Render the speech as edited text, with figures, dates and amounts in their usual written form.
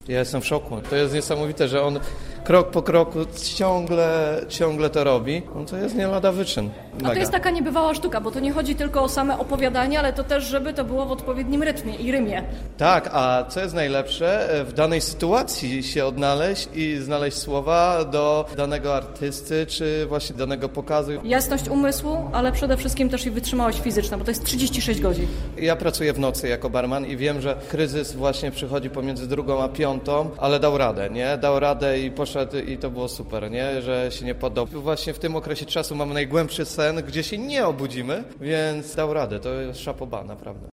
Ja jestem w szoku. To jest niesamowite, że on krok po kroku ciągle to robi. No to jest nie lada wyczyn. A to jest taka niebywała sztuka, bo to nie chodzi tylko o same opowiadanie, ale to też, żeby to było w odpowiednim rytmie i rymie. Tak, a co jest najlepsze, w danej sytuacji się odnaleźć i znaleźć słowa do danego artysty, czy właśnie danego pokazu. Jasność umysłu, ale przede wszystkim też i wytrzymałość fizyczna, bo to jest 36 godzin. Ja pracuję w nocy jako barman i wiem, że kryzys właśnie przychodzi pomiędzy 2 a 5, ale dał radę, nie? Dał radę i poszedł i to było super, nie? Że się nie poddał. Właśnie w tym okresie czasu mamy najgłębszy sen, gdzie się nie obudzimy, więc dał radę. To jest szapoba, naprawdę.